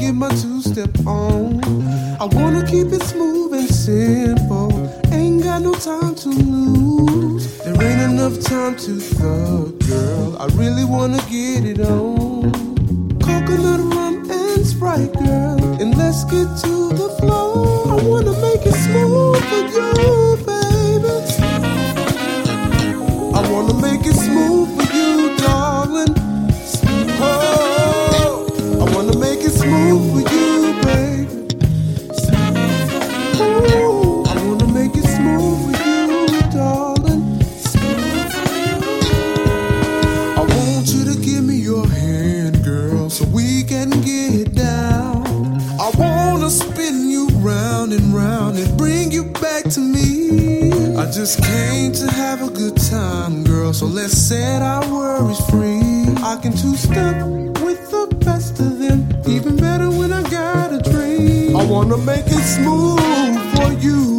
get my two-step on. I wanna keep it smooth and simple. Ain't got no time to lose. There ain't enough time to thug, girl. I really wanna get it on. Coconut rum and Sprite, girl, and let's get to the floor. I wanna make it smooth for you, baby. I wanna make it smooth for you, darling. Oh, I wanna make it smooth for you, baby. Ooh, I wanna make it smooth for you, darling. I want you to give me your hand, girl, so we can get down. I wanna spin you round and round and bring you back to me. I just came to have a good time, girl, so let's set our worries free. I can two-step with the best of them, even better when I got a dream. I wanna make it smooth for you.